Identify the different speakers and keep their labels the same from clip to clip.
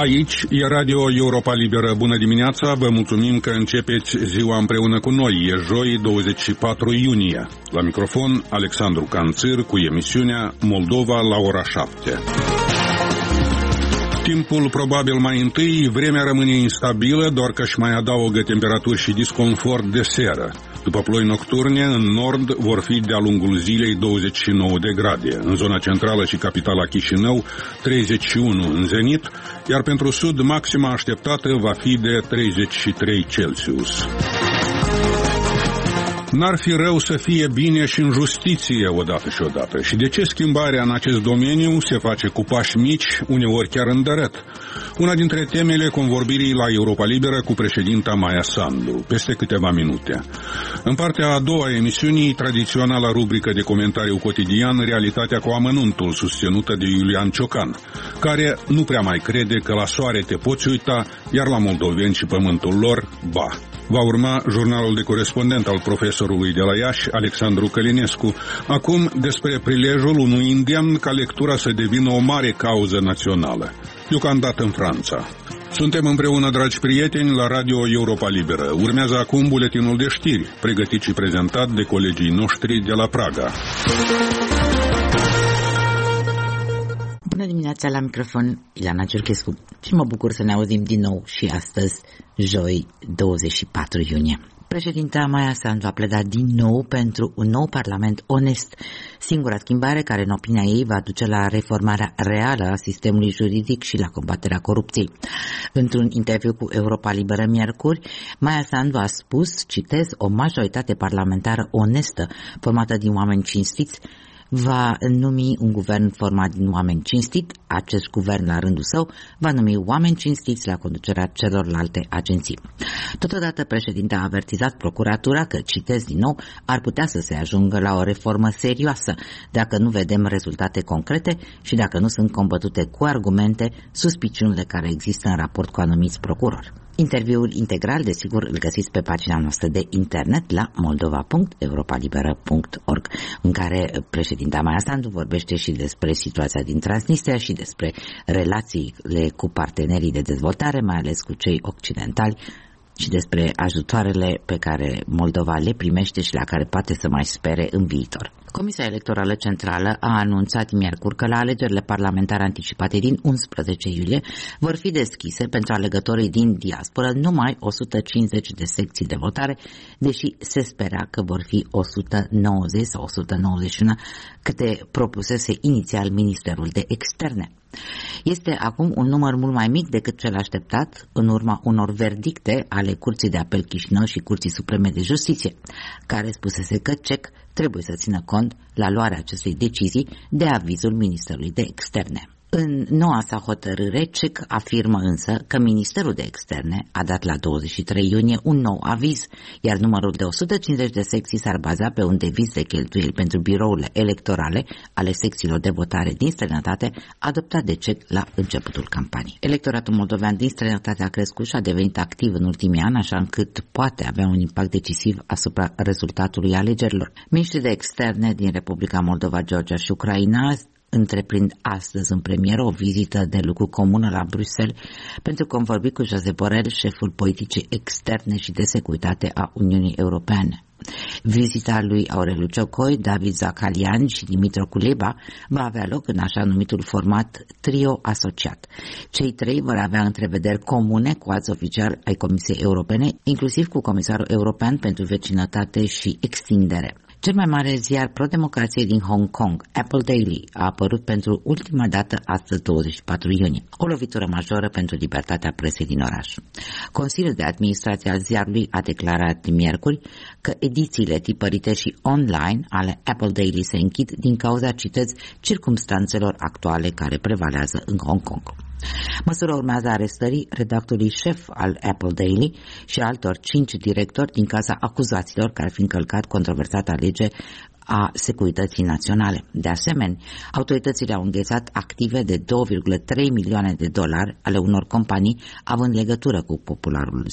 Speaker 1: Aici e Radio Europa Liberă. Bună dimineața, vă mulțumim că începeți ziua împreună cu noi. E joi, 24 iunie. La microfon, Alexandru Canțir cu emisiunea Moldova la ora 7. Timpul probabil mai întâi, vremea rămâne instabilă, doar că își mai adaugă temperaturi și disconfort de seară. După ploi nocturne, în nord vor fi de-a lungul zilei 29 de grade, în zona centrală și capitala Chișinău 31 în zenit, iar pentru sud maxima așteptată va fi de 33 Celsius. N-ar fi rău să fie bine și în justiție odată și odată. Și de ce schimbarea în acest domeniu se face cu pași mici, uneori chiar îndărât? Una dintre temele convorbirii la Europa Liberă cu președinta Maia Sandu, peste câteva minute. În partea a doua a emisiunii, tradiționala rubrică de comentariu cotidian, Realitatea cu amănuntul, susținută de Iulian Ciocan, care nu prea mai crede că la soare te poți uita, iar la moldoveni și pământul lor, ba. Va urma jurnalul de corespondent al profesorului de la Iași, Alexandru Călinescu, acum despre prilejul unui îndemn ca lectura să devină o mare cauză națională, deocamdată în Franța. Suntem împreună, dragi prieteni, la Radio Europa Liberă. Urmează acum buletinul de știri, pregătit și prezentat de colegii noștri de la Praga.
Speaker 2: Bună dimineața, la microfon Ilana Ciurchescu și mă bucur să ne auzim din nou și astăzi, joi 24 iunie. Președinta Maia Sandu a pledat din nou pentru un nou parlament onest, singura schimbare care, în opinia ei, va duce la reformarea reală a sistemului juridic și la combaterea corupției. Într-un interviu cu Europa Liberă miercuri, Maia Sandu a spus, citez, o majoritate parlamentară onestă, formată din oameni cinstiți, va numi un guvern format din oameni cinstiți. Acest guvern, la rândul său, va numi oameni cinstiți la conducerea celorlalte agenții. Totodată, președinta a avertizat procuratura că, citez din nou, ar putea să se ajungă la o reformă serioasă dacă nu vedem rezultate concrete și dacă nu sunt combătute cu argumente suspiciunile care există în raport cu anumiți procurori. Interviul integral, desigur, îl găsiți pe pagina noastră de internet la moldova.europalibera.org, în care președinta Maia Sandu vorbește și despre situația din Transnistria și despre relațiile cu partenerii de dezvoltare, mai ales cu cei occidentali, și despre ajutoarele pe care Moldova le primește și la care poate să mai spere în viitor. Comisia Electorală Centrală a anunțat miercuri că la alegerile parlamentare anticipate din 11 iulie vor fi deschise pentru alegătorii din diasporă numai 150 de secții de votare, deși se spera că vor fi 190 sau 191 câte propusese inițial Ministerul de Externe. Este acum un număr mult mai mic decât cel așteptat în urma unor verdicte ale Curții de Apel Chișinău și Curții Supreme de Justiție, care spusese că CEC trebuie să țină cont la luarea acestei decizii de avizul Ministerului de Externe. În noua sa hotărâre, CEC afirmă însă că Ministerul de Externe a dat la 23 iunie un nou aviz, iar numărul de 150 de secții s-ar baza pe un deviz de cheltuieli pentru birourile electorale ale secțiilor de votare din străinătate adoptat de CEC la începutul campaniei. Electoratul moldovean din străinătate a crescut și a devenit activ în ultimii ani, așa încât poate avea un impact decisiv asupra rezultatului alegerilor. Ministrii de Externe din Republica Moldova, Georgia și Ucraina întreprind astăzi în premieră o vizită de lucru comună la Bruxelles pentru convorbi cu Josep Borrell, șeful politicii externe și de securitate a Uniunii Europene. Vizita lui Aureliu Ciocoi, David Zacalian și Dimitru Kuleba va avea loc în așa numitul format trio asociat. Cei trei vor avea întrevederi comune cu alți oficiali ai Comisiei Europene, inclusiv cu Comisarul European pentru Vecinătate și Extindere. Cel mai mare ziar pro-democrație din Hong Kong, Apple Daily, a apărut pentru ultima dată astăzi, 24 iunie. O lovitură majoră pentru libertatea presei din oraș. Consiliul de administrație al ziarului a declarat miercuri că edițiile tipărite și online ale Apple Daily se închid din cauza, citez, circumstanțelor actuale care prevalează în Hong Kong. Măsura urmează arestării redactorului șef al Apple Daily și altor 5 directori din cauza acuzațiilor că ar fi încălcat controversata lege a securității naționale. De asemenea, autoritățile au înghețat active de 2,3 milioane de dolari ale unor companii având legătură cu popularul ziar.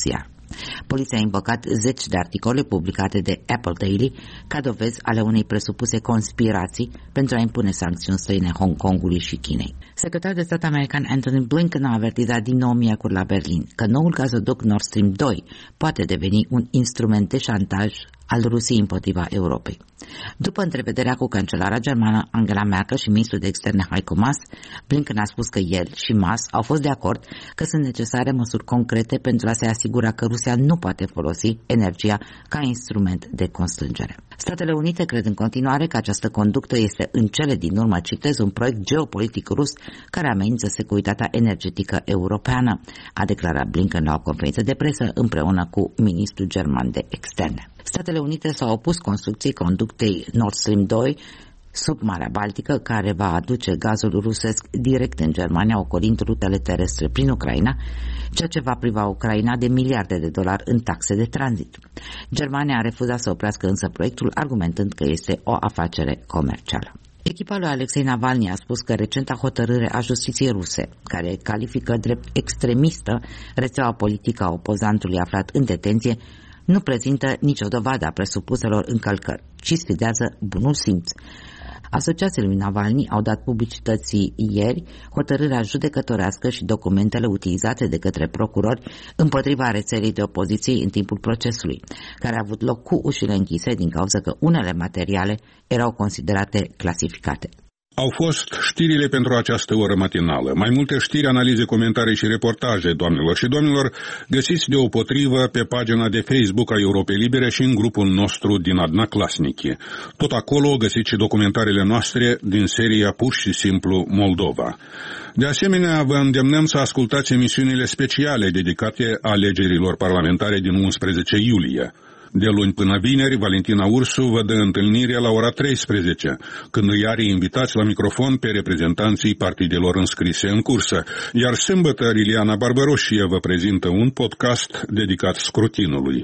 Speaker 2: Poliția a invocat 10 de articole publicate de Apple Daily ca dovezi ale unei presupuse conspirații pentru a impune sancțiuni străine Hong Kongului și Chinei. Secretarul de stat american Antony Blinken a avertizat din nou miercuri la Berlin că noul gazoduct Nord Stream 2 poate deveni un instrument de șantaj al Rusiei împotriva Europei. După întrevederea cu cancelara germană Angela Merkel și ministrul de externe Heiko Maas, Blinken a spus că el și Maas au fost de acord că sunt necesare măsuri concrete pentru a se asigura că Rusia nu poate folosi energia ca instrument de constrângere. Statele Unite cred în continuare că această conductă este în cele din urmă, citez, un proiect geopolitic rus care amenință securitatea energetică europeană, a declarat Blinken la o conferință de presă împreună cu ministrul german de externe. Statele Unite s-au opus construcției conductei Nord Stream 2 sub Marea Baltică, care va aduce gazul rusesc direct în Germania, ocolind rutele terestre prin Ucraina, ceea ce va priva Ucraina de miliarde de dolari în taxe de tranzit. Germania a refuzat să oprească însă proiectul, argumentând că este o afacere comercială. Echipa lui Alexei Navalny a spus că recenta hotărâre a justiției ruse, care califică drept extremistă rețeaua politică a opozantului aflat în detenție, nu prezintă nicio dovadă a presupuselor încălcări, ci sfidează bunul simț. Asociațiile lui Navalny au dat publicității ieri hotărârea judecătorească și documentele utilizate de către procurori împotriva rețelei de opoziție în timpul procesului, care a avut loc cu ușile închise din cauza că unele materiale erau considerate clasificate.
Speaker 1: Au fost știrile pentru această oră matinală. Mai multe știri, analize, comentarii și reportaje, doamnelor și domnilor, găsiți deopotrivă pe pagina de Facebook a Europei Libere și în grupul nostru din Adna Clasnici. Tot acolo găsiți și documentarele noastre din seria Pur și simplu Moldova. De asemenea, vă îndemnăm să ascultați emisiunile speciale dedicate alegerilor parlamentare din 11 iulie. De luni până vineri, Valentina Ursu vă dă întâlnire la ora 13, când îi are invitați la microfon pe reprezentanții partidelor înscrise în cursă, iar sâmbătă Liliana Barbăroșie vă prezintă un podcast dedicat scrutinului.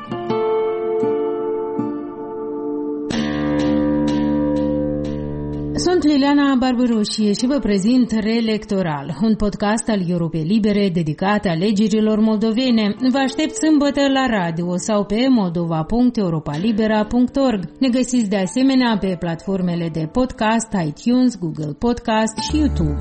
Speaker 3: Sunt Liliana Barbăroșie și vă prezint Reelectoral, un podcast al Europei Libere dedicat alegerilor moldovene. Vă aștept sâmbătă la radio sau pe moldova.europalibera.org. Ne găsiți de asemenea pe platformele de podcast, iTunes, Google Podcast și YouTube.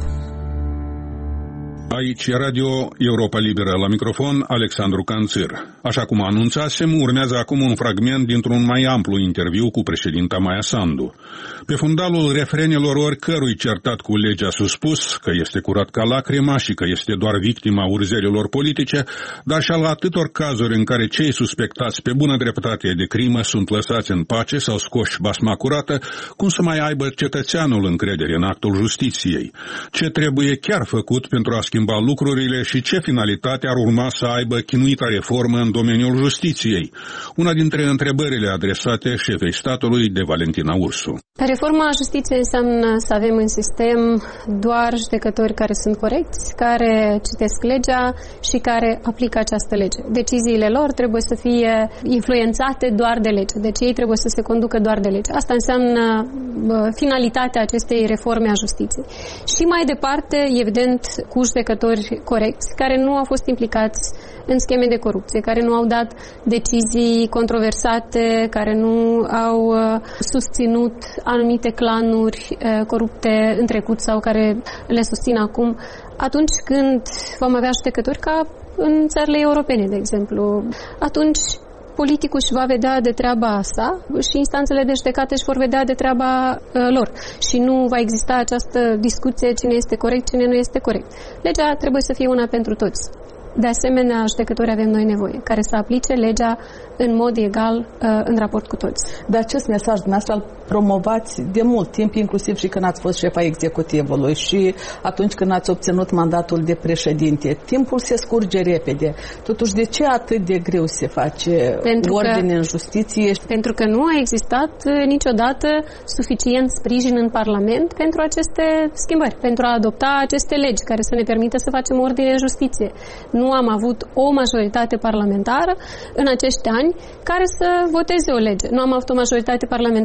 Speaker 1: Aici Radio Europa Liberă, la microfon Alexandru Canțir. Așa cum anunțasem, urmează acum un fragment dintr-un mai amplu interviu cu președinta Maia Sandu. Pe fundalul refrenelor oricărui certat cu legea suspus că este curat ca lacrima și că este doar victima urzelilor politice, dar și al atâtor cazuri în care cei suspectați pe bună dreptate de crimă sunt lăsați în pace sau scoși basma curată, cum să mai aibă cetățeanul încredere în actul justiției? Ce trebuie chiar făcut pentru a schimba lucrurile și ce finalitate ar urma să aibă chinuita reformă în domeniul justiției? Una dintre întrebările adresate șefei statului de Valentina Ursu.
Speaker 4: Reforma justiției înseamnă să avem în sistem doar judecători care sunt corecți, care citesc legea și care aplică această lege. Deciziile lor trebuie să fie influențate doar de lege, deci ei trebuie să se conducă doar de lege. Asta înseamnă finalitatea acestei reforme a justiției. Și mai departe, evident, cu judecători corecți, care nu au fost implicați în scheme de corupție, care nu au dat decizii controversate, care nu au susținut anumite clanuri corupte în trecut sau care le susțin acum, atunci când vom avea judecători ca în țările europene, de exemplu, atunci politicul își va vedea de treaba sa și instanțele de judecată își vor vedea de treaba lor și nu va exista această discuție cine este corect, cine nu este corect. Legea trebuie să fie una pentru toți. De asemenea, judecători avem noi nevoie, care să aplice legea în mod egal în raport cu toți.
Speaker 5: De acest mesaj dumneavoastră îl promovați de mult timp, inclusiv și când ați fost șefa executivului și atunci când ați obținut mandatul de președinte. Timpul se scurge repede. Totuși, de ce atât de greu se face ordine în justiție?
Speaker 4: Pentru că nu a existat niciodată suficient sprijin în Parlament pentru aceste schimbări, pentru a adopta aceste legi care să ne permită să facem ordine în justiție. Nu am avut o majoritate parlamentară în acești ani care să voteze o lege. Nu am avut o majoritate parlamentară care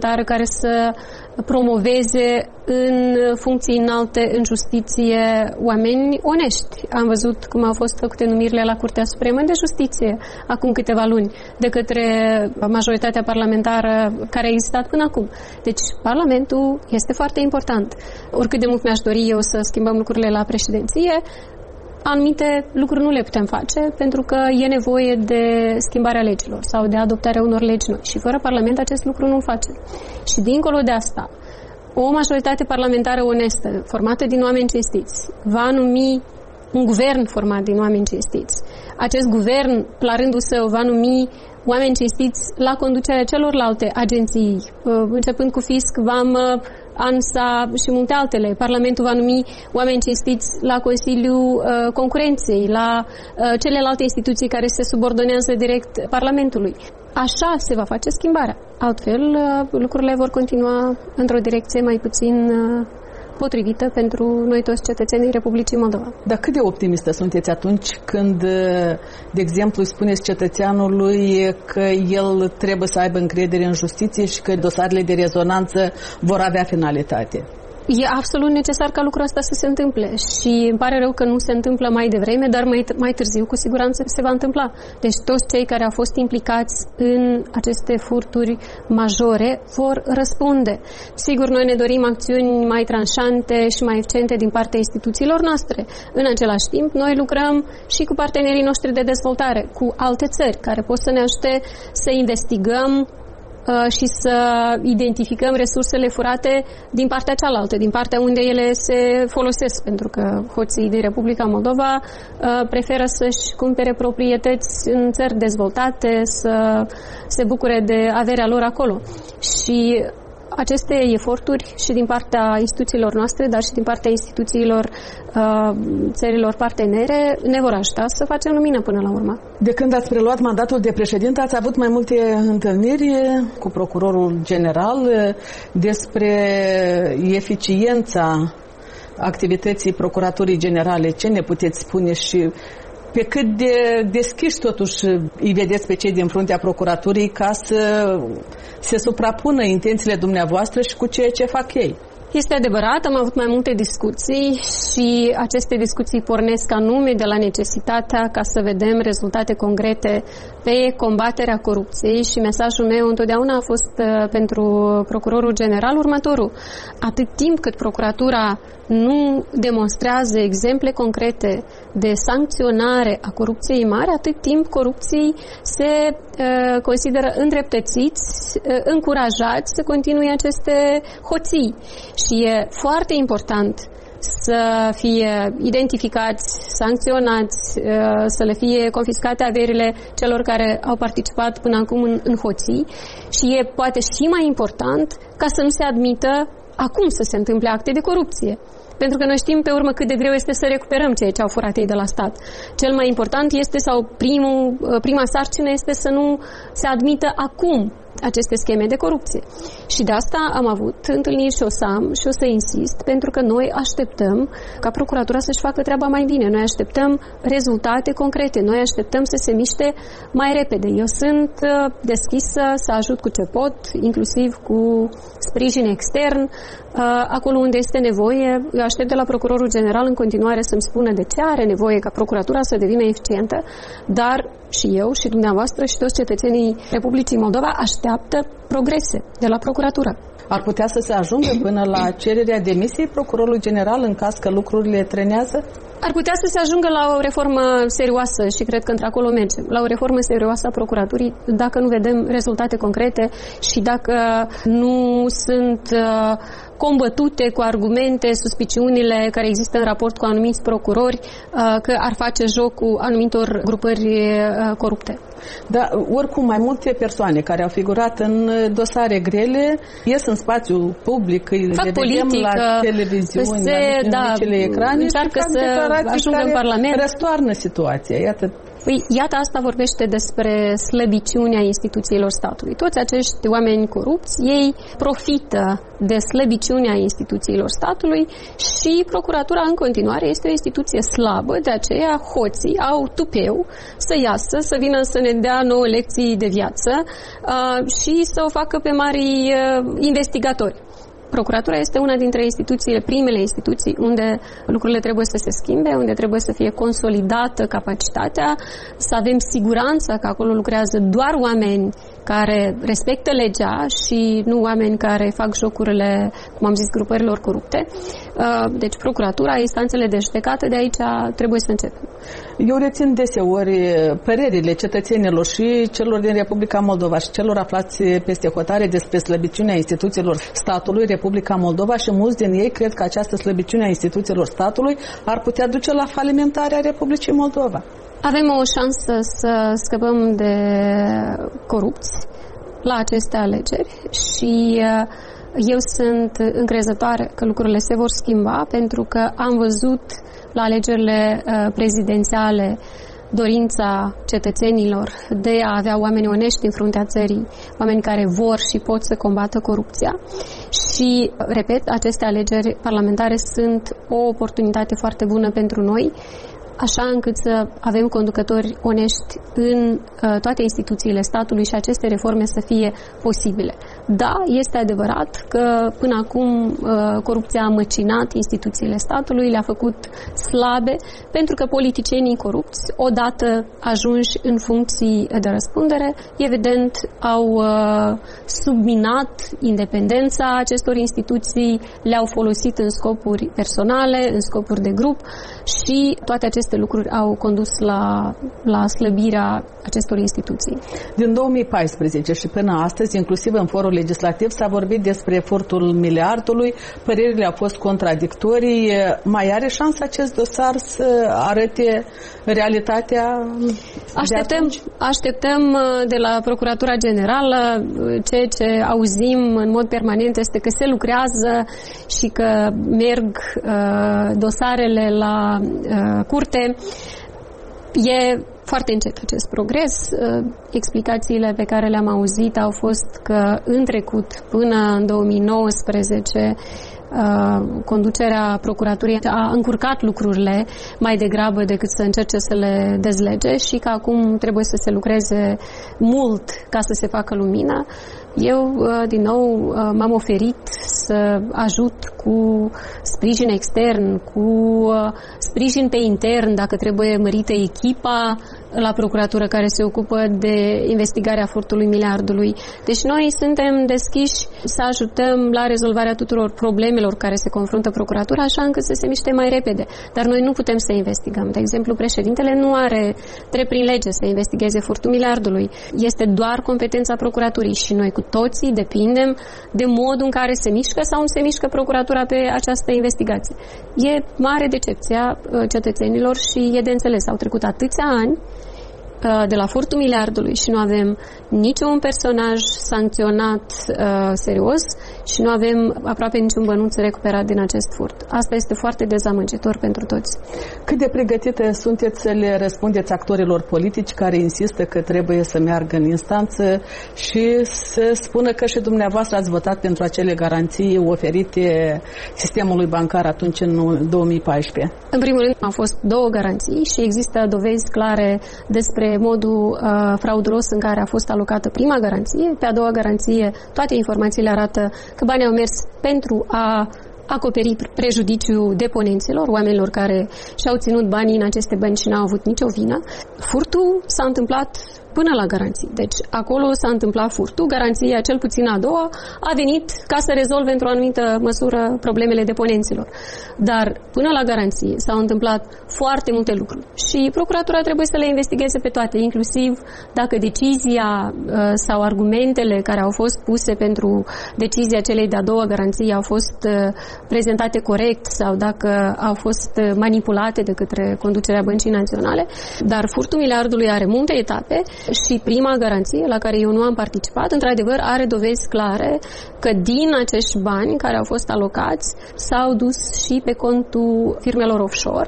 Speaker 4: să promoveze în funcții înalte în justiție oameni onești. Am văzut cum au fost făcute numirile la Curtea Supremă de Justiție acum câteva luni de către majoritatea parlamentară care a existat până acum. Deci Parlamentul este foarte important. Oricât de mult mi-aș dori eu să schimbăm lucrurile la președinție, anumite lucruri nu le putem face pentru că e nevoie de schimbarea legilor sau de adoptarea unor legi noi. Și fără Parlament acest lucru nu face. Și dincolo de asta, o majoritate parlamentară onestă, formată din oameni cinstiți, va numi un guvern format din oameni cinstiți. Acest guvern, la rândul său, va numi oameni cinstiți la conducerea celorlalte agenții, începând cu fisc, vamă, ANSA și multe altele. Parlamentul va numi oameni cinstiți la Consiliul Concurenței, la celelalte instituții care se subordonează direct Parlamentului. Așa se va face schimbarea. Altfel, lucrurile vor continua într-o direcție mai puțin potrivită pentru noi toți cetățenii Republicii Moldova.
Speaker 5: Dar cât de optimistă sunteți atunci când, de exemplu, spuneți cetățeanului că el trebuie să aibă încredere în justiție și că dosarele de rezonanță vor avea finalitate?
Speaker 4: E absolut necesar ca lucrul ăsta să se întâmple și îmi pare rău că nu se întâmplă mai devreme, dar mai târziu cu siguranță se va întâmpla. Deci toți cei care au fost implicați în aceste furturi majore vor răspunde. Sigur, noi ne dorim acțiuni mai tranșante și mai eficiente din partea instituțiilor noastre. În același timp, noi lucrăm și cu partenerii noștri de dezvoltare, cu alte țări care pot să ne ajute să investigăm și să identificăm resursele furate din partea cealaltă, din partea unde ele se folosesc, pentru că hoții din Republica Moldova preferă să-și cumpere proprietăți în țări dezvoltate, să se bucure de averea lor acolo. Și aceste eforturi și din partea instituțiilor noastre, dar și din partea instituțiilor țărilor partenere ne vor ajuta să facem lumină până la urmă.
Speaker 5: De când ați preluat mandatul de președinte, ați avut mai multe întâlniri cu procurorul general despre eficiența activității Procuraturii Generale. Ce ne puteți spune și pe cât de deschiși totuși îi vedeți pe cei din fruntea procuraturii ca să se suprapună intențiile dumneavoastră și cu ceea ce fac ei?
Speaker 4: Este adevărat, am avut mai multe discuții și aceste discuții pornesc anume de la necesitatea ca să vedem rezultate concrete pe combaterea corupției și mesajul meu întotdeauna a fost pentru procurorul general următorul. Atât timp cât procuratura nu demonstrează exemple concrete de sancționare a corupției mari, atât timp corupții se consideră îndreptățiți, încurajați să continue aceste hoții. Și e foarte important să fie identificați, sancționați, să le fie confiscate averile celor care au participat până acum în hoții și e poate și mai important ca să nu se admită acum să se întâmple acte de corupție. Pentru că noi știm pe urmă cât de greu este să recuperăm ceea ce au furat ei de la stat. Cel mai important este, sau prima sarcină este să nu se admită acum aceste scheme de corupție. Și de asta am avut întâlniri și o să am și o să insist, pentru că noi așteptăm ca procuratura să-și facă treaba mai bine. Noi așteptăm rezultate concrete. Noi așteptăm să se miște mai repede. Eu sunt deschisă să ajut cu ce pot, inclusiv cu sprijin extern, acolo unde este nevoie. Eu aștept de la procurorul general în continuare să-mi spună de ce are nevoie ca procuratura să devină eficientă, dar și eu și dumneavoastră și toți cetățenii Republicii Moldova așteaptă progrese de la procuratură.
Speaker 5: Ar putea să se ajungă până la cererea demisiei procurorului general în caz că lucrurile trenează?
Speaker 4: Ar putea să se ajungă la o reformă serioasă și cred că într-acolo mergem. La o reformă serioasă a procuraturii, dacă nu vedem rezultate concrete și dacă nu sunt combătute cu argumente suspiciunile care există în raport cu anumiți procurori că ar face joc cu anumitor grupări corupte.
Speaker 5: Dar oricum mai multe persoane care au figurat în dosare grele ies în spațiul public, îi vedem la televiziune, în micile ecrane,
Speaker 4: încearcă să ajungă în Parlament.
Speaker 5: Răstoarnă situația. Iată,
Speaker 4: Păi, iată, asta vorbește despre slăbiciunea instituțiilor statului. Toți acești oameni corupți, ei profită de slăbiciunea instituțiilor statului și procuratura în continuare este o instituție slabă, de aceea hoții au tupeu să iasă, să vină să ne dea nouă lecții de viață și să o facă pe mari investigatori. Procuratura este una dintre primele instituții unde lucrurile trebuie să se schimbe, unde trebuie să fie consolidată capacitatea, să avem siguranța că acolo lucrează doar oameni care respectă legea și nu oameni care fac jocurile, cum am zis, grupărilor corupte. Deci procuratura, instanțele de judecată, de aici trebuie să începem.
Speaker 5: Eu rețin deseori părerile cetățenilor și celor din Republica Moldova și celor aflați peste hotare despre slăbiciunea instituțiilor statului Republica Moldova și mulți din ei cred că această slăbiciune a instituțiilor statului ar putea duce la falimentarea Republicii Moldova.
Speaker 4: Avem o șansă să scăpăm de corupți la aceste alegeri și eu sunt încrezătoare că lucrurile se vor schimba, pentru că am văzut la alegerile prezidențiale dorința cetățenilor de a avea oameni onești în fruntea țării, oameni care vor și pot să combată corupția. Și, repet, aceste alegeri parlamentare sunt o oportunitate foarte bună pentru noi, așa încât să avem conducători onești în toate instituțiile statului și aceste reforme să fie posibile. Da, este adevărat că până acum corupția a măcinat instituțiile statului, le-a făcut slabe, pentru că politicienii corupți, odată ajunși în funcții de răspundere, evident au subminat independența acestor instituții, le-au folosit în scopuri personale, în scopuri de grup și toate aceste lucruri au condus la slăbirea acestor instituții.
Speaker 5: Din 2014 și până astăzi, inclusiv în forul legislativ, s-a vorbit despre furtul miliardului, părerile au fost contradictorii. Mai are șansă acest dosar să arate realitatea?
Speaker 4: Așteptăm de la Procuratura Generală. Ceea ce auzim în mod permanent este că se lucrează și că merg dosarele la curte. E foarte încet acest progres. Explicațiile pe care le-am auzit au fost că în trecut, până în 2019, conducerea procuraturii a încurcat lucrurile mai degrabă decât să încerce să le dezlege și că acum trebuie să se lucreze mult ca să se facă lumină. Eu, din nou, m-am oferit să ajut cu sprijin extern, cu sprijin pe intern, dacă trebuie mărită echipa la procuratură care se ocupă de investigarea furtului miliardului. Deci noi suntem deschiși să ajutăm la rezolvarea tuturor problemelor care se confruntă procuratura, așa încât să se miște mai repede. Dar noi nu putem să investigăm. De exemplu, președintele nu are drept prin lege să investigeze furtul miliardului. Este doar competența procuraturii și noi cu toții depindem de modul în care se mișcă sau nu se mișcă procuratura pe această investigație. E mare decepția cetățenilor și e de înțeles. Au trecut atâția ani de la furtul miliardului și nu avem niciun personaj sancționat serios și nu avem aproape niciun bănuț recuperat din acest furt. Asta este foarte dezamăgitor pentru toți.
Speaker 5: Cât de pregătite sunteți să le răspundeți actorilor politici care insistă că trebuie să meargă în instanță și să spună că și dumneavoastră ați votat pentru acele garanții oferite sistemului bancar atunci în 2014?
Speaker 4: În primul rând au fost două garanții și există dovezi clare despre modul fraudulos în care a fost alocată prima garanție. Pe a doua garanție, toate informațiile arată că banii au mers pentru a acoperi prejudiciul deponenților, oamenilor care și-au ținut banii în aceste bănci și n-au avut nicio vină. Furtul s-a întâmplat până la garanții. Deci acolo s-a întâmplat furtul. Garanția, cel puțin a doua, a venit ca să rezolve într-o anumită măsură problemele deponenților. Dar până la garanție s-au întâmplat foarte multe lucruri și procuratura trebuie să le investigheze pe toate, inclusiv dacă decizia sau argumentele care au fost puse pentru decizia celei de-a doua garanții au fost prezentate corect sau dacă au fost manipulate de către conducerea Băncii Naționale. Dar furtul miliardului are multe etape și prima garanție, la care eu nu am participat, într-adevăr are dovezi clare că din acești bani care au fost alocați s-au dus și pe contul firmelor offshore.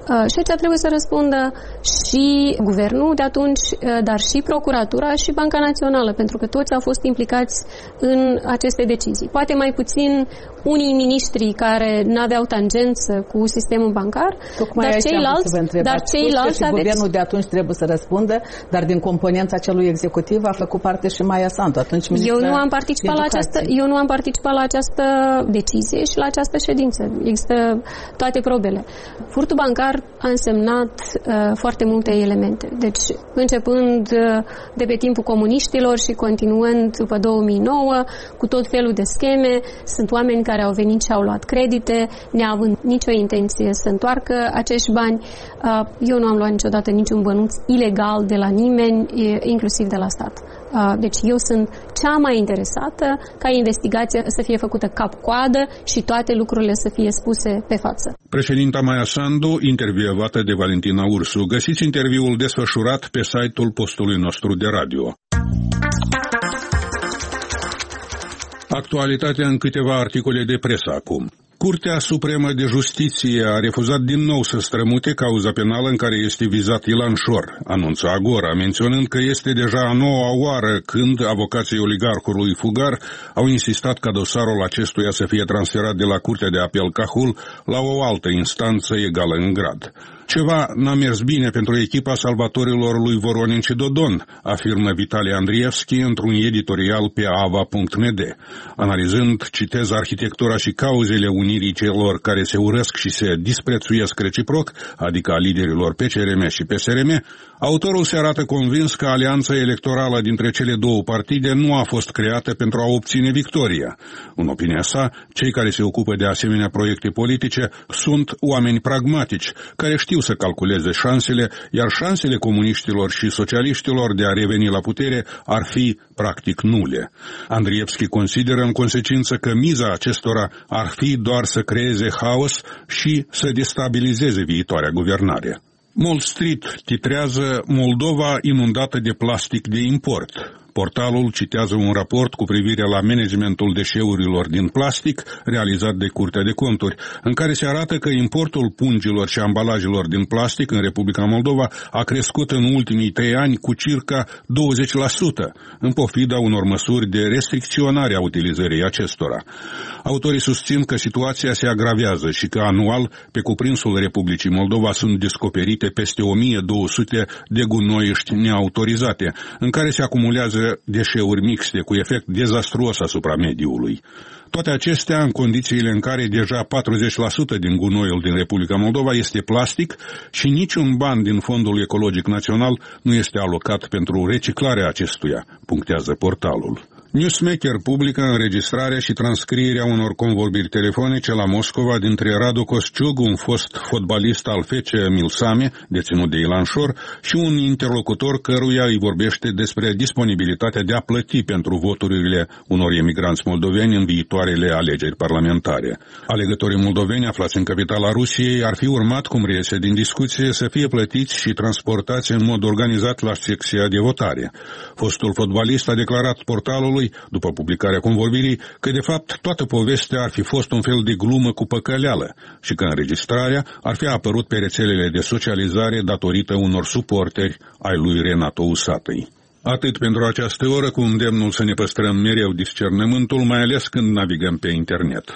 Speaker 4: Și aici trebuie să răspundă și guvernul de atunci, dar și procuratura și Banca Națională, pentru că toți au fost implicați în aceste decizii. Poate mai puțin unii miniștri care n-aveau tangență cu sistemul bancar,
Speaker 5: tocmai
Speaker 4: dar ceilalți
Speaker 5: guvernul de atunci trebuie să răspundă, dar din componența celui executiv a făcut parte și Maia Sandu. Atunci
Speaker 4: eu nu am participat la această decizie și la această ședință. Există toate probele. Furtul bancar a însemnat foarte multe elemente. Deci, începând de pe timpul comuniștilor și continuând după 2009, cu tot felul de scheme, sunt oameni care au venit și au luat credite, neavând nicio intenție să întoarcă acești bani. Eu nu am luat niciodată niciun bănuț ilegal de la nimeni, inclusiv de la stat. Deci eu sunt cea mai interesată ca investigația să fie făcută cap-coadă și toate lucrurile să fie spuse pe față.
Speaker 1: Președinta Maia Sandu, intervievată de Valentina Ursu. Găsiți interviul desfășurat pe site-ul postului nostru de radio. Actualitatea în câteva articole de presă acum. Curtea Supremă de Justiție a refuzat din nou să strămute cauza penală în care este vizat Ilan Șor, anunță Agora, menționând că este deja a noua oară când avocații oligarhului Fugar au insistat ca dosarul acestuia să fie transferat de la Curtea de Apel Cahul la o altă instanță egală în grad. Ceva n-a mers bine pentru echipa salvatorilor lui Voronin și Dodon, afirmă Vitalie Andrievski într-un editorial pe ava.md. Analizând, citez, arhitectura și cauzele unirii celor care se urăsc și se disprețuiesc reciproc, adică a liderilor PCRM și PSRM, autorul se arată convins că alianța electorală dintre cele două partide nu a fost creată pentru a obține victoria. În opinia sa, cei care se ocupă de asemenea proiecte politice sunt oameni pragmatici, care știu să calculeze șansele, iar șansele comuniștilor și socialiștilor de a reveni la putere ar fi practic nule. Andrievski consideră în consecință că miza acestora ar fi doar să creeze haos și să destabilizeze viitoarea guvernare. Wall Street titrează Moldova inundată de plastic de import. Portalul citează un raport cu privire la managementul deșeurilor din plastic realizat de Curtea de Conturi, în care se arată că importul pungilor și ambalajelor din plastic în Republica Moldova a crescut în ultimii 3 ani cu circa 20%, în pofida unor măsuri de restricționare a utilizării acestora. Autorii susțin că situația se agravează și că anual pe cuprinsul Republicii Moldova sunt descoperite peste 1200 de gunoiești neautorizate, în care se acumulează deșeuri mixte cu efect dezastruos asupra mediului. Toate acestea în condițiile în care deja 40% din gunoiul din Republica Moldova este plastic și niciun ban din Fondul Ecologic Național nu este alocat pentru reciclarea acestuia, punctează portalul. Newsmaker publică înregistrarea și transcrierea unor convorbiri telefonice la Moscova dintre Radu Kosciug, un fost fotbalist al FC Milsame, deținut de Ilan Șor, și un interlocutor căruia îi vorbește despre disponibilitatea de a plăti pentru voturile unor emigranți moldoveni în viitoarele alegeri parlamentare. Alegătorii moldoveni aflați în capitala Rusiei ar fi urmat, cum reiese din discuție, să fie plătiți și transportați în mod organizat la secția de votare. Fostul fotbalist a declarat portalului, după publicarea convorbirii, că de fapt toată povestea ar fi fost un fel de glumă cu păcăleală și că înregistrarea ar fi apărut pe rețelele de socializare datorită unor suporteri ai lui Renato Usatăi. Atât pentru această oră, cu îndemnul să ne păstrăm mereu discernământul, mai ales când navigăm pe internet.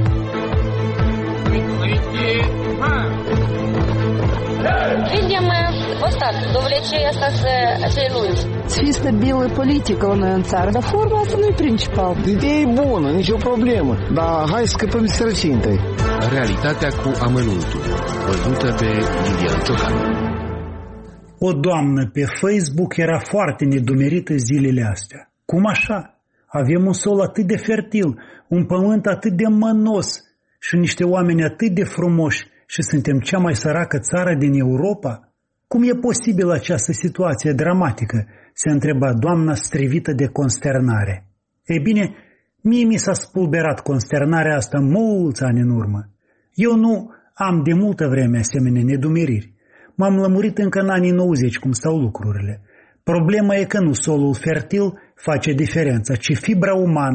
Speaker 6: Довлечение цієї лунь.
Speaker 7: Чисто белая политика у нас царь. Да форма это не принципал.
Speaker 8: Idee bună, nicio problemă. Dar hai să scăpăm sărăcinței.
Speaker 9: Realitatea cu amănuntul. Văzută de Lilian Ciocan.
Speaker 10: O doamnă pe Facebook era foarte nedumerită zilele astea. Cum așa? Avem un sol atât de fertil, un pământ atât de mănos și niște oameni atât de frumoși și suntem cea mai săracă țară din Europa? Cum e posibil această situație dramatică? Se întreba doamna strivită de consternare. Ei bine, mie mi s-a spulberat consternarea asta mulți ani în urmă. Eu nu am de multă vreme asemenea nedumeriri. M-am lămurit încă în anii 90 cum stau lucrurile. Problema e că nu solul fertil face diferența, ci fibra umană,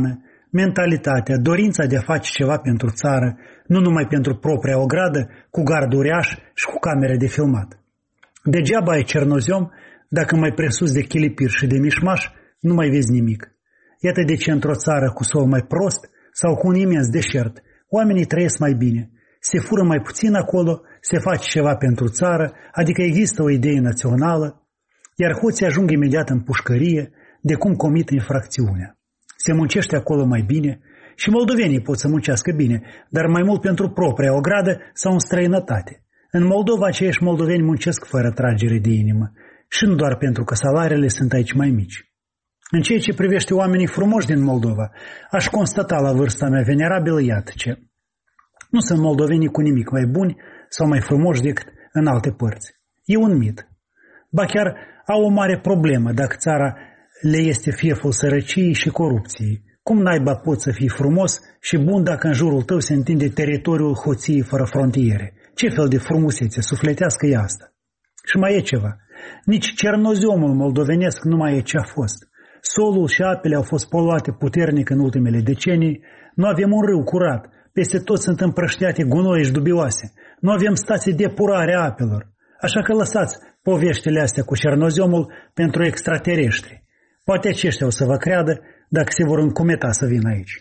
Speaker 10: mentalitatea, dorința de a face ceva pentru țară, nu numai pentru propria ogradă, cu gard uriaș și cu camere de filmat. Degeaba ai Cernoziom, dacă mai presus de chilipir și de mișmaș, nu mai vezi nimic. Iată de ce într-o țară cu sol mai prost sau cu un imens deșert, oamenii trăiesc mai bine. Se fură mai puțin acolo, se face ceva pentru țară, adică există o idee națională, iar hoții ajung imediat în pușcărie de cum comit infracțiunea. Se muncește acolo mai bine și moldovenii pot să muncească bine, dar mai mult pentru propria ogradă sau în străinătate. În Moldova aceiași moldoveni muncesc fără tragere de inimă și nu doar pentru că salariile sunt aici mai mici. În ceea ce privește oamenii frumoși din Moldova, aș constata la vârsta mea venerabilă iată ce. Nu sunt moldovenii cu nimic mai buni sau mai frumoși decât în alte părți. E un mit. Ba chiar au o mare problemă dacă țara le este fieful sărăciei și corupției. Cum naiba poți să fii frumos și bun dacă în jurul tău se întinde teritoriul hoției fără frontiere? Ce fel de frumusețe sufletească e asta? Și mai e ceva. Nici Cernoziomul moldovenesc nu mai e ce a fost. Solul și apele au fost poluate puternic în ultimele decenii, nu avem un râu curat, peste tot sunt împrăștiate gunoi și dubioase, nu avem stații de epurare a apelor. Așa că lăsați poveștile astea cu Cernoziomul pentru extraterestri. Poate aceștia o să vă creadă dacă se vor încumeta să vină aici.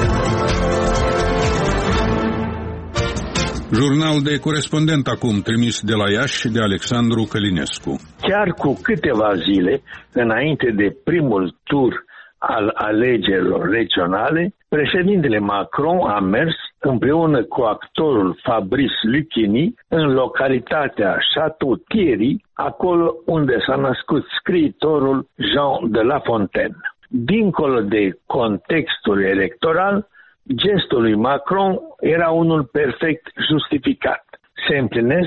Speaker 1: Jurnal de corespondent acum trimis de la Iași de Alexandru Călinescu.
Speaker 11: Chiar cu câteva zile înainte de primul tur al alegerilor regionale, președintele Macron a mers împreună cu actorul Fabrice Lucchini în localitatea Château-Thierry, acolo unde s-a născut scriitorul Jean de La Fontaine. Dincolo de contextul electoral, gestul lui Macron era unul perfect justificat. Se împlinesc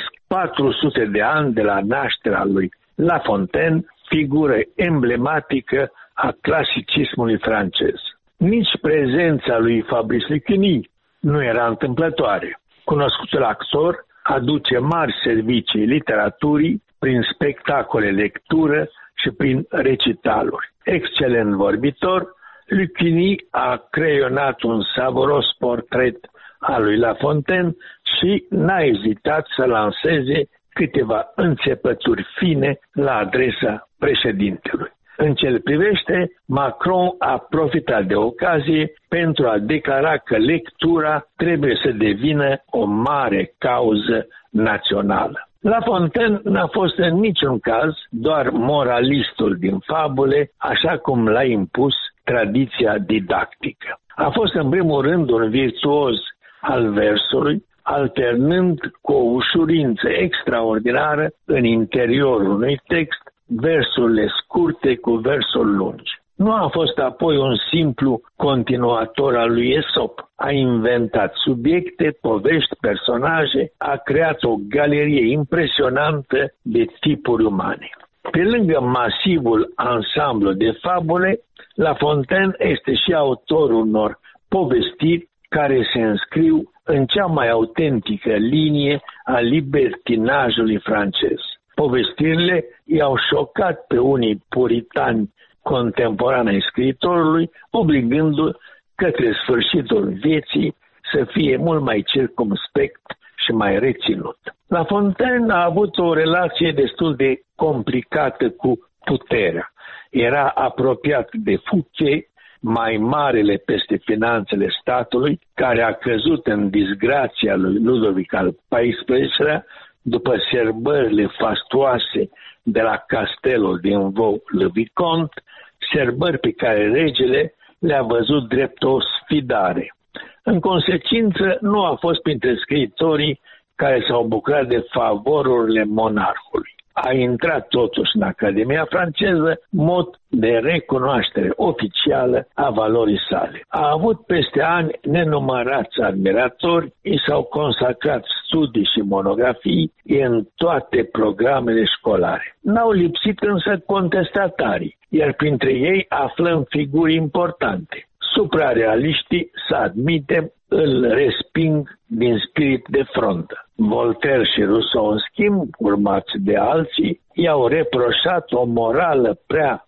Speaker 11: 400 de ani de la nașterea lui La Fontaine, figură emblematică a clasicismului francez. Nici prezența lui Fabrice Lucchini nu era întâmplătoare. Cunoscutul actor aduce mari servicii literaturii prin spectacole, lectură și prin recitaluri. Excelent vorbitor, Lucchini a creionat un savuros portret al lui La Fontaine și n-a ezitat să lanseze câteva înțepături fine la adresa președintelui. În ce îl privește, Macron a profitat de ocazie pentru a declara că lectura trebuie să devină o mare cauză națională. La Fontaine n-a fost în niciun caz doar moralistul din fabule, așa cum l-a impus tradiția didactică. A fost în primul rând un virtuos al versului, alternând cu o ușurință extraordinară în interiorul unui text versurile scurte cu versuri lungi. Nu a fost apoi un simplu continuator al lui Aesop. A inventat subiecte, povești, personaje, a creat o galerie impresionantă de tipuri umane. Pe lângă masivul ansamblu de fabule, La Fontaine este și autorul unor povestiri care se înscriu în cea mai autentică linie a libertinajului francez. Povestirile i-au șocat pe unii puritani contemporani ai scriitorului, obligându-l către sfârșitul vieții să fie mult mai circumspect și mai reținut. La Fontaine a avut o relație destul de complicată cu puterea. Era apropiat de Fouquet, mai marele peste finanțele statului, care a căzut în disgrația lui Ludovic al XIV-lea după serbările fastoase de la castelul din Vaux-le-Vicomte, serbări pe care regele le-a văzut drept o sfidare. În consecință, nu a fost printre scriitorii care s-au bucurat de favorurile monarhului. A intrat totuși în Academia franceză, mod de recunoaștere oficială a valorii sale. A avut peste ani nenumărați admiratori, i s-au consacrat studii și monografii în toate programele școlare. N-au lipsit însă contestatarii, iar printre ei aflăm figuri importante. Suprarealiștii, să admitem, îl resping din spirit de frontă. Voltaire și Rousseau, în schimb, urmați de alții, i-au reproșat o morală prea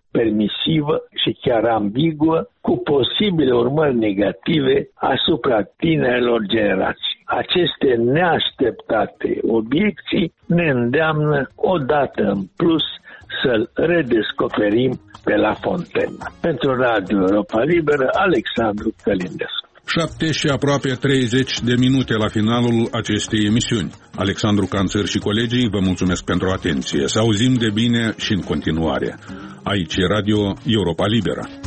Speaker 11: permisivă și chiar ambiguă, cu posibile urmări negative asupra tinerilor generații. Aceste neașteptate obiecții ne îndeamnă odată în plus să-l redescoperim pe La Fontaine. Pentru Radio Europa Liberă, Alexandru Călindescu.
Speaker 1: 7 și aproape 30 de minute la finalul acestei emisiuni. Alexandru Canțăr și colegii vă mulțumesc pentru atenție. Să auzim de bine și în continuare. Aici e Radio Europa Liberă.